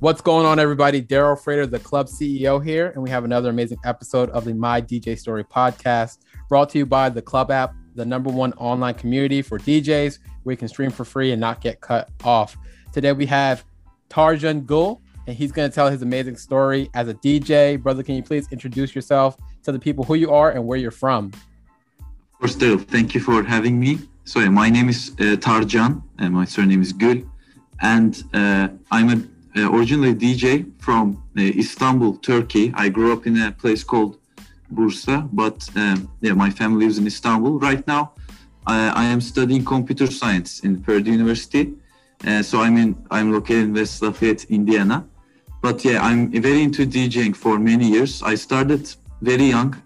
What's going on, everybody? Daryl Frater, the club CEO here, and we have another amazing episode of the My DJ Story podcast, brought to you by the Club app, the #1 online community for DJs, where you can stream for free and not get cut off. Today we have Tarjan Gul, and he's going to tell his amazing story as a DJ. Brother, can you please introduce yourself to the people who you are and where you're from? Of course, Daryl. Thank you for having me. So my name is Tarjan, and my surname is Gul, and I'm originally a DJ from Istanbul, Turkey. I grew up in a place called Bursa, but my family lives in Istanbul. Right now, I am studying computer science in Purdue University. So I'm located in West Lafayette, Indiana. But I'm very into DJing for many years. I started very young.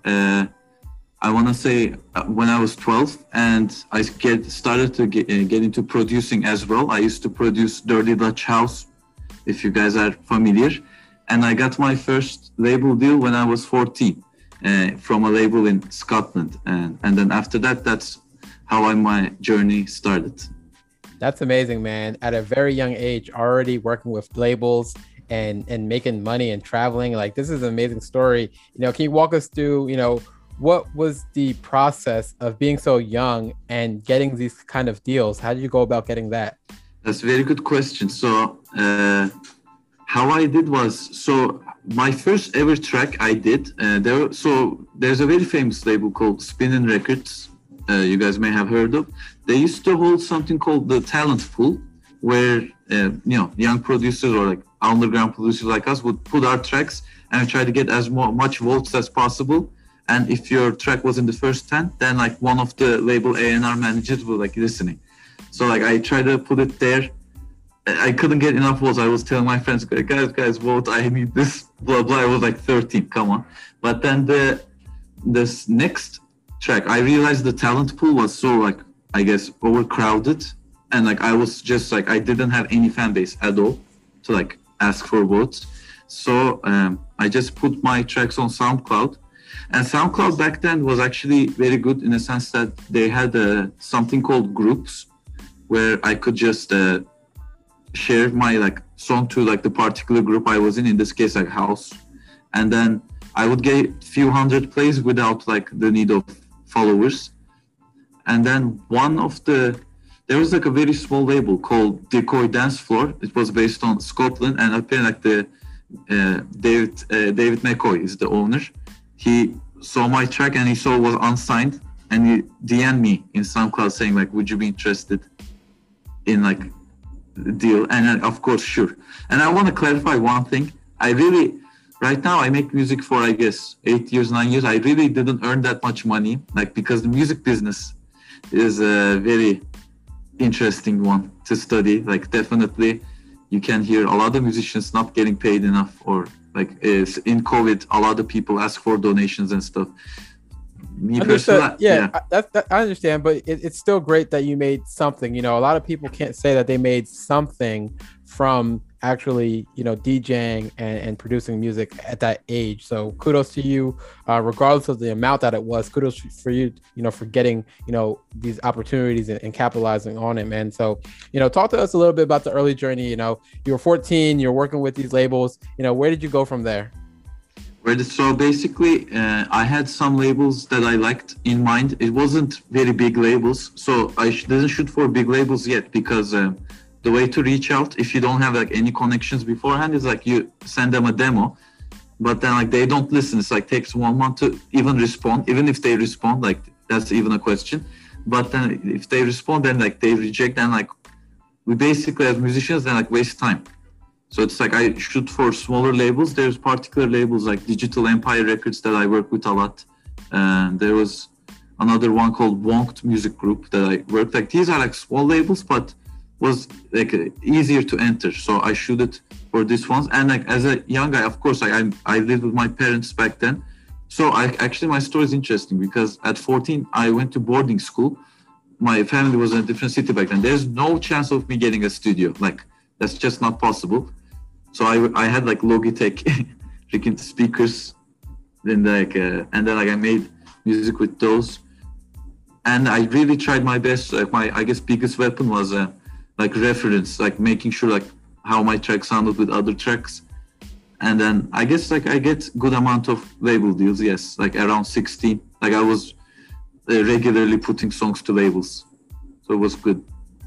I want to say when I was 12, and I started to get into producing as well. I used to produce Dirty Dutch House, if you guys are familiar. And I got my first label deal when I was 14 from a label in Scotland. And then after that, that's how my journey started. That's amazing, man. At a very young age, already working with labels and making money and traveling. Like, this is an amazing story. Can you walk us through, what was the process of being so young and getting these kind of deals? How did you go about getting that? That's a very good question. So how I did was, my first ever track I did, there's a very famous label called Spinnin' Records. You guys may have heard of. They used to hold something called the talent pool, where young producers or like underground producers like us would put our tracks and try to get as much votes as possible. And if your track was in the first 10, then like one of the label A&R managers were like listening. So I tried to put it there. I couldn't get enough votes. I was telling my friends, guys, vote. I need this, blah, blah. I was like 13, come on. But then this next track, I realized the talent pool was so overcrowded. And I was just I didn't have any fan base at all to ask for votes. So I just put my tracks on SoundCloud. And SoundCloud back then was actually very good in the sense that they had something called groups, where I could just share my song to the particular group I was in this case house, and then I would get a few hundred plays without the need of followers. And then there was a very small label called Decoy Dance Floor. It was based on Scotland, and apparently David McCoy is the owner. He saw my track and he saw it was unsigned, and he DM'd me in SoundCloud saying would you be interested in the deal? And of course, sure. And I want to clarify one thing. Right now I make music for 8 years, 9 years. I really didn't earn that much money, because the music business is a very interesting one to study. Definitely you can hear a lot of musicians not getting paid enough, or is in COVID, a lot of people ask for donations and stuff. Me personally, I understand, but it's still great that you made something. A lot of people can't say that they made something from actually, DJing and producing music at that age. So kudos to you, regardless of the amount that it was. Kudos for you, for getting, these opportunities and capitalizing on it, man. So, talk to us a little bit about the early journey. You were 14, you're working with these labels. Where did you go from there? So basically, I had some labels that I liked in mind. It wasn't very big labels, so I didn't shoot for big labels yet, because the way to reach out, if you don't have any connections beforehand, is you send them a demo, but then they don't listen. It's takes 1 month to even respond. Even if they respond, that's even a question. But then if they respond, then they reject, and we basically as musicians then waste time. So it's I shoot for smaller labels. There's particular labels like Digital Empire Records that I work with a lot. And there was another one called Wonked Music Group that I worked. These are small labels, but was easier to enter. So I shoot it for these ones. And as a young guy, of course, I lived with my parents back then. So my story is interesting, because at 14, I went to boarding school. My family was in a different city back then. There's no chance of me getting a studio. That's just not possible. So I had Logitech freaking speakers, then and then I made music with those. And I really tried my best. My biggest weapon was reference, making sure how my track sounded with other tracks. And then I guess like I get good amount of label deals. Yes, like around 16. Like I was regularly putting songs to labels, so it was good.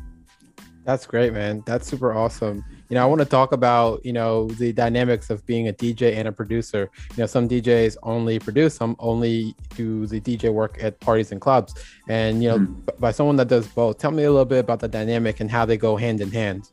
That's great, man. That's super awesome. I want to talk about, the dynamics of being a DJ and a producer. Some DJs only produce, some only do the DJ work at parties and clubs. And, by someone that does both, tell me a little bit about the dynamic and how they go hand in hand.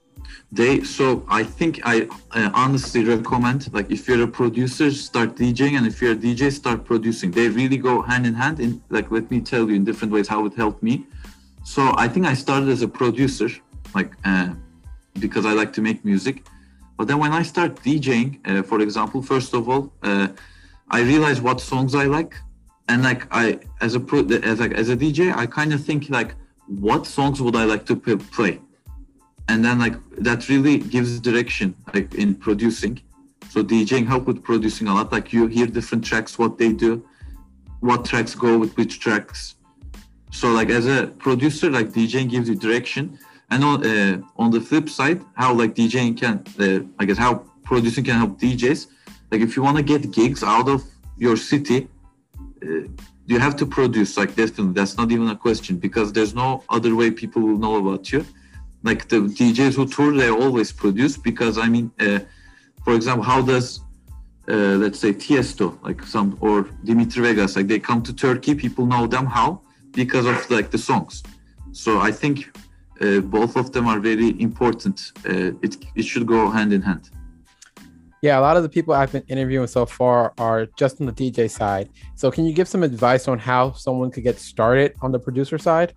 So I think I honestly recommend, like, if you're a producer, start DJing, and if you're a DJ, start producing. They really go hand in hand. In, like, let me tell you in different ways how it helped me. So I think I started as a producer, like, because I like to make music. But then when I start DJing, for example, first of all, I realize what songs I like, and like as a DJ, I kind of think like, what songs would I like to play, and then like that really gives direction, like in producing. So DJing help with producing a lot. Like you hear different tracks, what they do, what tracks go with which tracks. So like as a producer, like DJing gives you direction. And on the flip side, how like DJing can, I guess how producing can help DJs. Like if you want to get gigs out of your city, you have to produce. Like definitely, that's not even a question, because there's no other way people will know about you. Like the DJs who tour, they always produce, because I mean, for example, how does let's say Tiesto, like or Dimitri Vegas, like they come to Turkey, people know them how? Because of like the songs. So I think both of them are very important. It should go hand in hand. Yeah, a lot of the people I've been interviewing so far are just on the DJ side. So can you give some advice on how someone could get started on the producer side?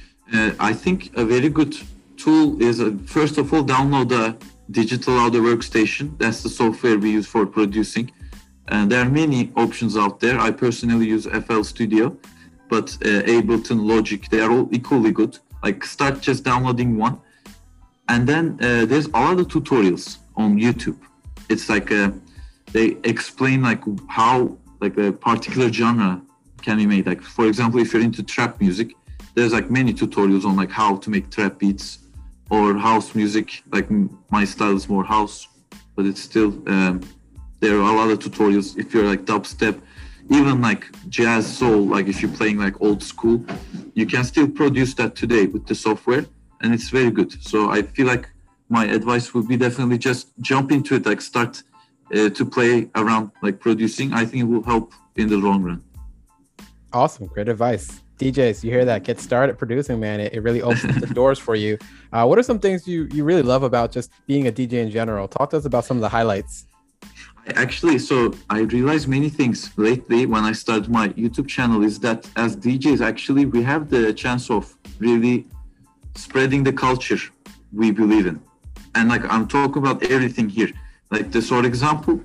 I think a very good tool is, first of all, download the Digital Audio Workstation. That's the software we use for producing. And there are many options out there. I personally use FL Studio, but Ableton, Logic, they are all equally good. Like start just downloading one, and then there's a lot of tutorials on YouTube. It's like they explain like how like a particular genre can be made. Like for example, if you're into trap music, there's like many tutorials on like how to make trap beats, or house music. Like my style is more house, but it's still there are a lot of tutorials. If you're like dubstep, even like jazz, soul, like if you're playing like old school, you can still produce that today with the software, and it's very good. So I feel like my advice would be definitely just jump into it, like start to play around like producing. I think it will help in the long run. Awesome. Great advice. DJs, you hear that? Get started producing, man. It really opens the doors for you. What are some things you really love about just being a DJ in general? Talk to us about some of the highlights. Actually, so I realized many things lately when I started my YouTube channel, is that as DJs, actually, we have the chance of really spreading the culture we believe in. And like, I'm talking about everything here. Like this, for example,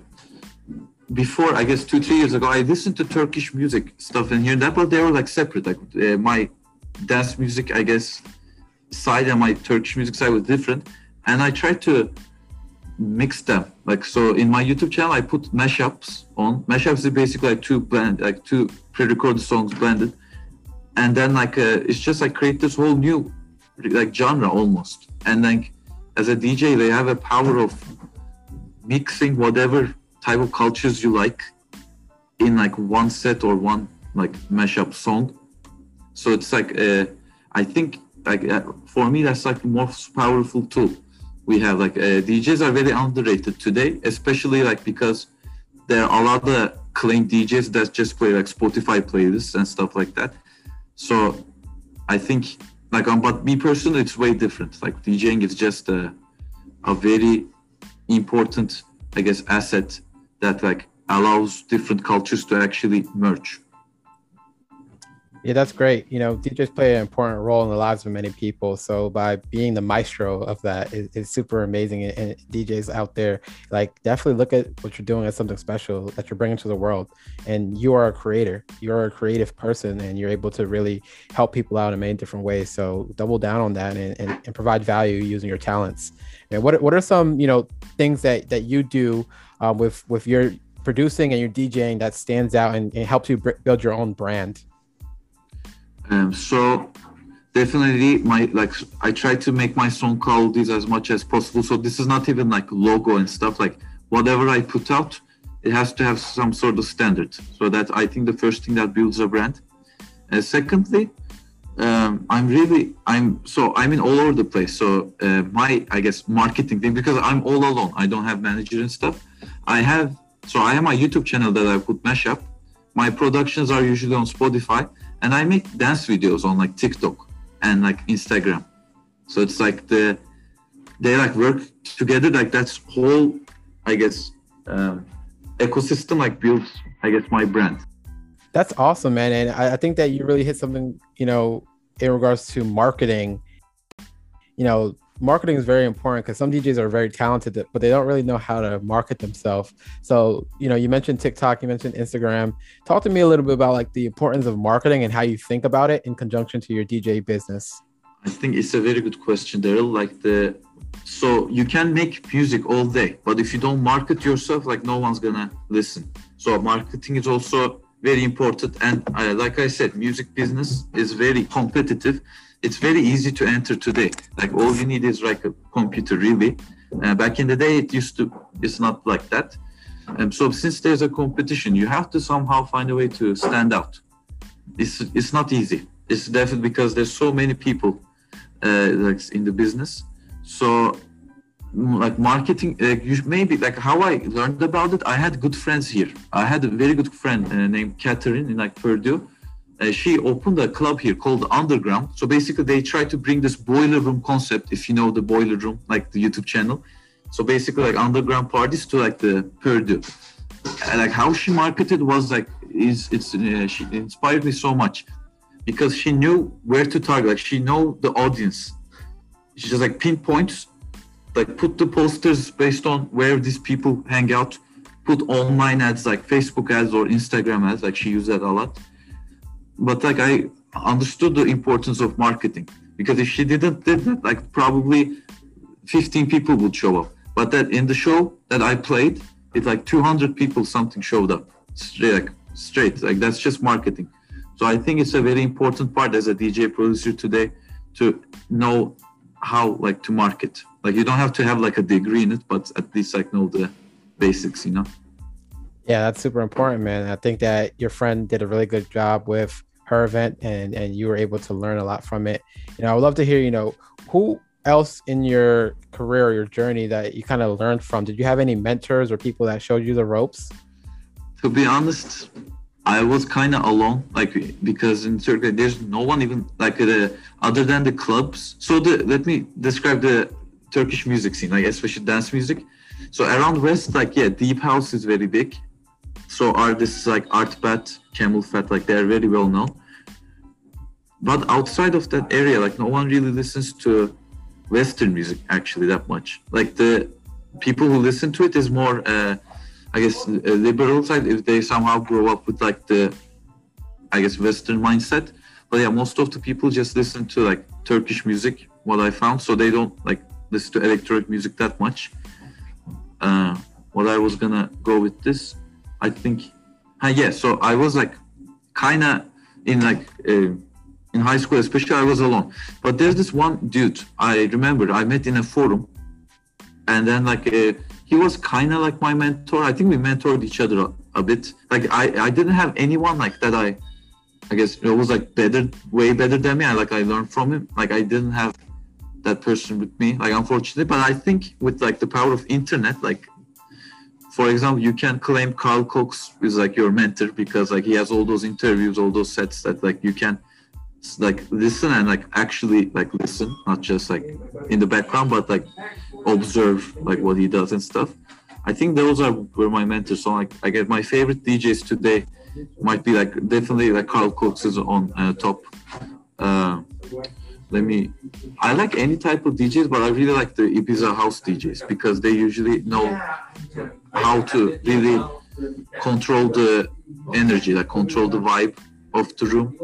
before, I guess 2-3 years ago, I listened to Turkish music stuff in here, that, but they were like separate. Like my dance music, I guess, side and my Turkish music side was different. And I tried to mix them. Like, so in my YouTube channel, I put mashups on. Mashups is basically like two pre-recorded songs blended. And then like, it's just like create this whole new like genre almost. And like, as a DJ, they have a power of mixing whatever type of cultures you like in like one set or one like mashup song. So it's like, I think like for me, that's like the most powerful tool we have. Like DJs are very underrated today, especially like because there are a lot of claimed DJs that just play like Spotify playlists and stuff like that. So I think like, but me personally, it's way different. Like DJing is just a very important, I guess, asset that like allows different cultures to actually merge. Yeah, that's great. DJs play an important role in the lives of many people. So by being the maestro of that is super amazing. And DJs out there, like, definitely look at what you're doing as something special that you're bringing to the world. And you are a creator. You're a creative person, and you're able to really help people out in many different ways. So double down on that and provide value using your talents. And what are some, things that you do with your producing and your DJing that stands out and helps you build your own brand? So definitely my like I try to make my song qualities as much as possible. So this is not even like logo and stuff. Like whatever I put out, it has to have some sort of standard. So that I think the first thing that builds a brand. Secondly, I'm in all over the place. So my I guess marketing thing, because I'm all alone. I don't have manager and stuff. I have my YouTube channel that I put Mashup. My productions are usually on Spotify, and I make dance videos on like TikTok and like Instagram. So it's like they like work together. Like that's whole, I guess, ecosystem like builds, I guess, my brand. That's awesome, man. And I think that you really hit something, in regards to marketing. Marketing is very important because some DJs are very talented, but they don't really know how to market themselves. So, you mentioned TikTok, you mentioned Instagram. Talk to me a little bit about like the importance of marketing and how you think about it in conjunction to your DJ business. I think it's a very good question, Daryl. So you can make music all day, but if you don't market yourself, like no one's gonna listen. So marketing is also very important. And like I said, music business is very competitive. It's very easy to enter today. Like all you need is like a computer, really. Back in the day, it's not like that. So since there's a competition, you have to somehow find a way to stand out. It's not easy. It's definitely because there's so many people like in the business. So like marketing, maybe like how I learned about it, I had good friends here. I had a very good friend named Catherine in like Purdue. She opened a club here called Underground. So basically they try to bring this boiler room concept, if you know the boiler room, like the YouTube channel. So basically like underground parties to like the Purdue. And like how she marketed was like, she inspired me so much because she knew where to target. Like she know the audience. She just like pinpoints, like put the posters based on where these people hang out, put online ads like Facebook ads or Instagram ads. Like she used that a lot. But like I understood the importance of marketing because if she didn't did that, like probably 15 people would show up. But that in the show that I played, it's like 200 people something showed up straight. Like that's just marketing. So I think it's a very important part as a DJ producer today to know how like to market. Like you don't have to have like a degree in it, but at least like know the basics, Yeah, that's super important, man. I think that your friend did a really good job with her event and you were able to learn a lot from it. I would love to hear, who else in your career or your journey that you kind of learned from? Did you have any mentors or people that showed you the ropes? To be honest, I was kind of alone, like because in Turkey, there's no one even like other than the clubs. So let me describe the Turkish music scene, like especially dance music. So around West, like, yeah, Deep House is very big. So artists like Artbat, Camel Fat, like they're very well known. But outside of that area, like no one really listens to Western music actually that much. Like the people who listen to it is more, I guess, liberal side if they somehow grow up with like the, I guess, Western mindset. But yeah, most of the people just listen to like Turkish music, what I found. So they don't like listen to electronic music that much. What I was gonna go with this, I think, so I was like kind of in like in high school, especially I was alone. But there's this one dude I remember I met in a forum, and then like he was kind of like my mentor. I think we mentored each other a bit. Like I didn't have anyone like that. I guess it was like way better than me. I learned from him. Like I didn't have that person with me, like unfortunately. But I think with like the power of internet, like for example, you can claim Carl Cox is like your mentor because like he has all those interviews, all those sets that like you can like listen and like actually like listen, not just like in the background, but like observe like what he does and stuff. I think those were my mentors. So like I get my favorite DJs today might be like definitely like Carl Cox is on top. I like any type of DJs, but I really like the Ibiza house DJs because they usually know how to really control the energy, like control the vibe of the room.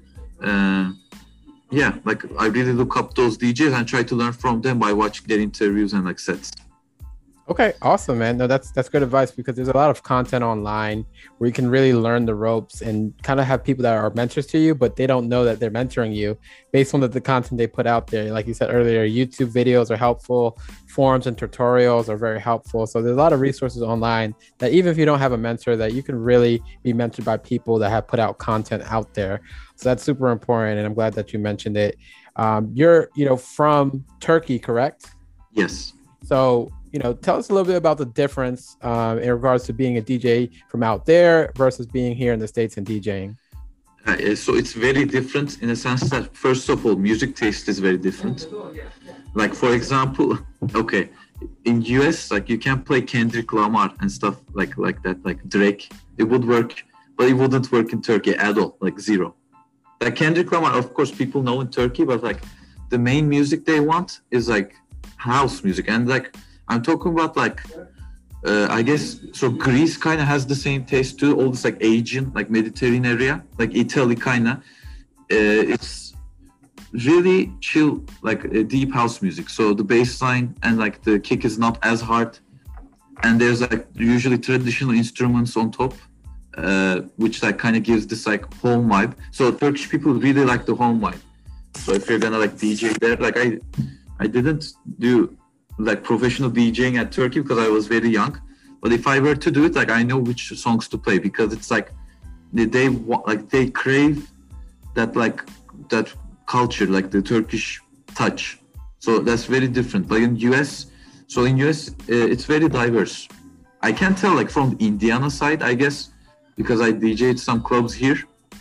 Like I really look up those DJs and try to learn from them by watching their interviews and like sets. Okay, awesome, man. No, that's good advice because there's a lot of content online where you can really learn the ropes and kind of have people that are mentors to you, but they don't know that they're mentoring you based on the content they put out there. Like you said earlier, YouTube videos are helpful, forums and tutorials are very helpful. So there's a lot of resources online that even if you don't have a mentor, that you can really be mentored by people that have put out content out there. So that's super important, and I'm glad that you mentioned it. You're, from Turkey, correct? Yes. So, tell us a little bit about the difference in regards to being a DJ from out there versus being here in the States and DJing. So it's very different in a sense that, first of all, music taste is very different. Like, for example, okay, in US, like you can play Kendrick Lamar and stuff like that, like Drake. It would work, but it wouldn't work in Turkey at all, like zero. Like Kendrick Lamar, of course, people know in Turkey, but like the main music they want is like house music. And like I'm talking about like I guess so Greece kind of has the same taste too, all this like Asian, like Mediterranean area, like Italy kind of. It's really chill, like deep house music. So the bass line and like the kick is not as hard, and there's like usually traditional instruments on top, which like kind of gives this like home vibe. So Turkish people really like the home vibe. So if you're gonna like DJ there, like I didn't do like professional DJing at Turkey because I was very young. But if I were to do it, like I know which songs to play because it's like they crave that culture, like the Turkish touch. So that's very different. Like in US, it's very diverse. I can tell like from Indiana side, I guess, because I DJed some clubs here.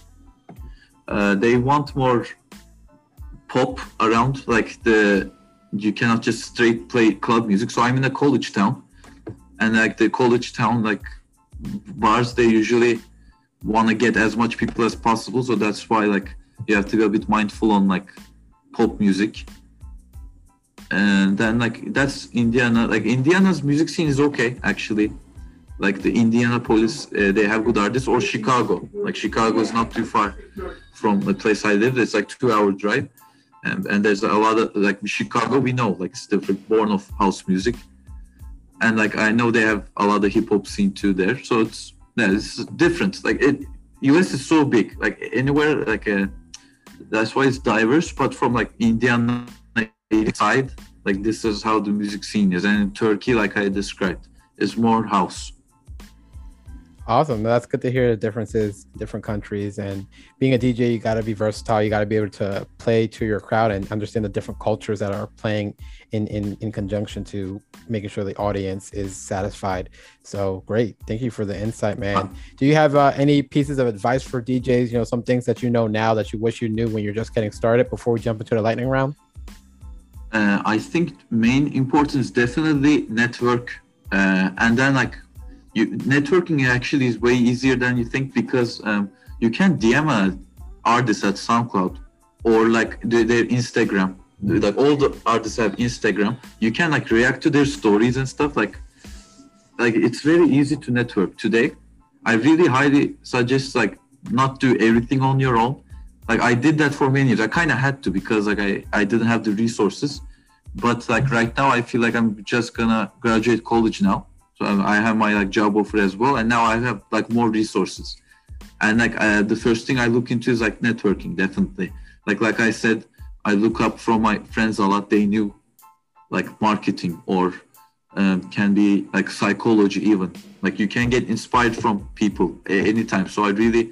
They want more pop around, like you cannot just straight play club music. So I'm in a college town, and like the college town like bars, they usually want to get as much people as possible. So that's why like you have to be a bit mindful on like pop music. And then like that's Indiana. Like Indiana's music scene is okay actually. Like the Indianapolis, they have good artists. Or Chicago. Like Chicago is not too far from the place I live. It's like 2-hour drive. And there's a lot of like Chicago, we know like it's born of house music, and like I know they have a lot of hip hop scene too there. So it's different. Like US is so big, like anywhere, like that's why it's diverse. But from like Indiana side, like this is how the music scene is, and in Turkey, like I described, is more house. Awesome. That's good to hear the differences in different countries. And being a DJ, you got to be versatile. You got to be able to play to your crowd and understand the different cultures that are playing in conjunction to making sure the audience is satisfied. So great. Thank you for the insight, man. Do you have any pieces of advice for DJs? Some things that you know now that you wish you knew when you're just getting started before we jump into the lightning round? I think main importance is definitely network. And then like, networking actually is way easier than you think because you can DM an artist at SoundCloud or like their Instagram. Like all the artists have Instagram. You can like react to their stories and stuff. Like it's very easy to network today. I really highly suggest like not do everything on your own. Like I did that for many years. I kind of had to because like I didn't have the resources. But like right now, I feel like I'm just gonna graduate college now. So I have my like job offer as well, and now I have like more resources. And like the first thing I look into is like networking, definitely. Like I said, I look up from my friends a lot. They knew like marketing or can be like psychology even. Like you can get inspired from people anytime. So I really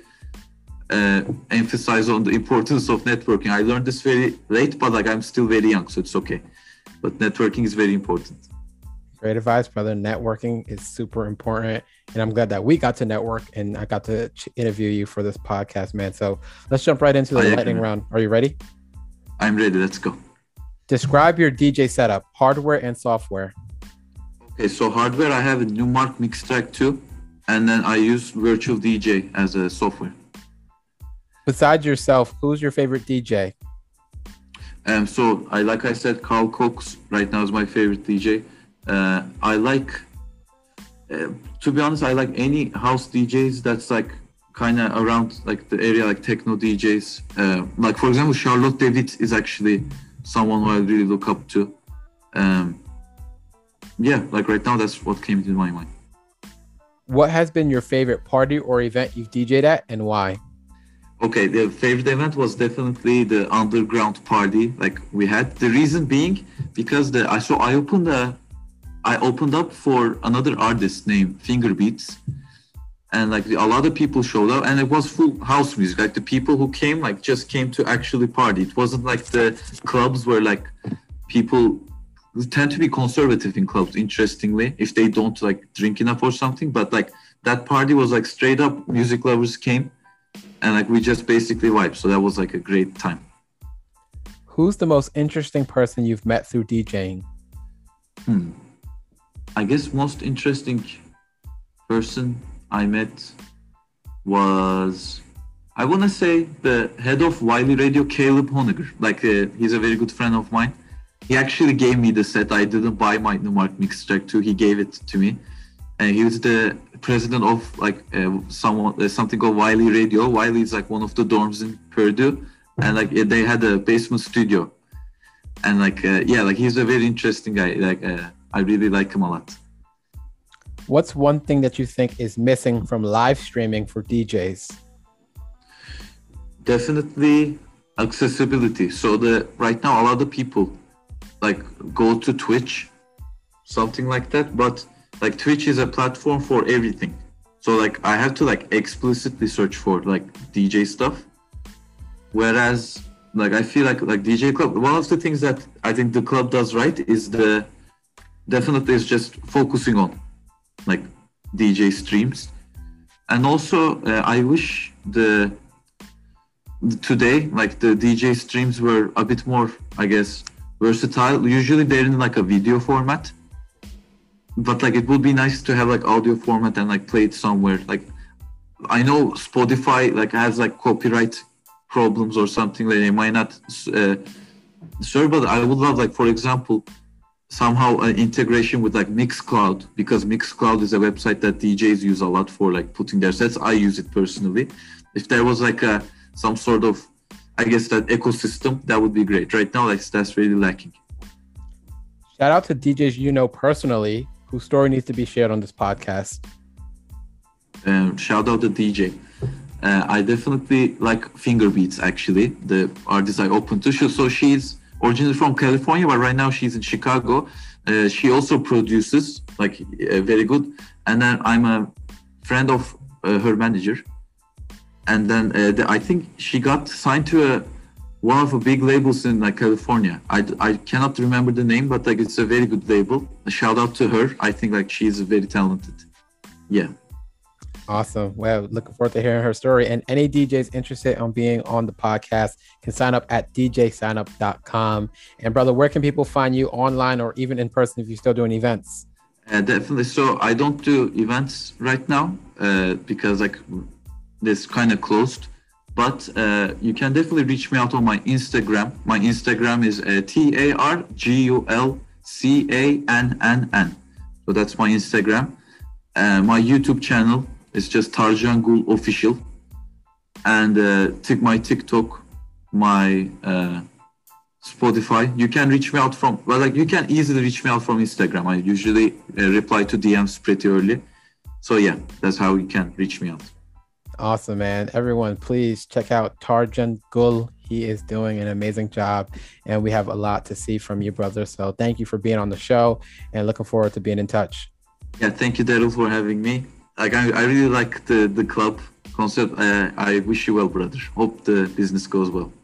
emphasize on the importance of networking. I learned this very late, but like I'm still very young, so it's okay. But networking is very important. Great advice, brother. Networking is super important. And I'm glad that we got to network and I got to interview you for this podcast, man. So let's jump right into the lightning round. Are you ready? I'm ready. Let's go. Describe your DJ setup, hardware and software. Okay, so hardware, I have a Numark Mixtrack 2, and then I use Virtual DJ as a software. Besides yourself, who's your favorite DJ? So like I said, Carl Cox right now is my favorite DJ. I like, to be honest, I like any house DJs that's like kind of around like the area, like techno DJs. Like for example, Charlotte David is actually someone who I really look up to. yeah, like right now, that's what came to my mind. What has been your favorite party or event you've DJ'd at, and why? Okay, the favorite event was definitely the underground party like we had. The reason being because I opened up for another artist named Fingerbeats, and like a lot of people showed up, and it was full house music. Like the people who came, like just came to actually party. It wasn't like the clubs where like people tend to be conservative in clubs. Interestingly, if they don't like drink enough or something, but like that party was like straight up music lovers came, and like we just basically vibed. So that was like a great time. Who's the most interesting person you've met through DJing? I guess most interesting person I met was, I want to say, the head of Wiley Radio, Caleb Honegger. Like he's a very good friend of mine. He actually gave me the set. I didn't buy my Numark Mix Track 2. He gave it to me. And he was the president of like something called Wiley Radio. Wiley is like one of the dorms in Purdue, and like they had a basement studio. And like like he's a very interesting guy. Like I really like him a lot. What's one thing that you think is missing from live streaming for DJs? Definitely accessibility. So right now a lot of people like go to Twitch, something like that, but like Twitch is a platform for everything. So like I have to like explicitly search for like DJ stuff. Whereas like I feel like DJ Club, one of the things that I think the club does right is definitely is just focusing on like DJ streams. And also I wish today like the DJ streams were a bit more, I guess, versatile. Usually they're in like a video format, but like it would be nice to have like audio format and like play it somewhere. Like I know Spotify like has like copyright problems or something that they might not serve, but I would love like, for example, somehow an integration with like Mixcloud, because Mixcloud is a website that DJs use a lot for like putting their sets. I use it personally. If there was like some sort of, I guess, that ecosystem, that would be great. Right now, like that's really lacking. Shout out to DJs you know personally whose story needs to be shared on this podcast. Shout out to DJ. I definitely like Fingerbeats, actually, the artist I opened to. So she's originally from California, but right now she's in Chicago. She also produces, like, very good. And then I'm a friend of her manager. And then I think she got signed to one of the big labels in like California. I cannot remember the name, but like it's a very good label. A shout out to her. I think like she's very talented. Yeah. Awesome. Well, looking forward to hearing her story. And any DJs interested on being on the podcast can sign up at djsignup.com. And brother, where can people find you online or even in person if you're still doing events? Definitely. So I don't do events right now because like this kind of closed. But you can definitely reach me out on my Instagram. My Instagram is TARGULCANNN. So that's my Instagram. My YouTube channel is just Tarjan Gul Official. And my TikTok, my Spotify. You can reach me out from, well, like you can easily reach me out from Instagram. I usually reply to DMs pretty early. So yeah, that's how you can reach me out. Awesome, man. Everyone, please check out Tarjan Gul. He is doing an amazing job, and we have a lot to see from you, brother. So thank you for being on the show, and looking forward to being in touch. Yeah, thank you, Daryl, for having me. Like I really like the club concept. I wish you well, brother. Hope the business goes well.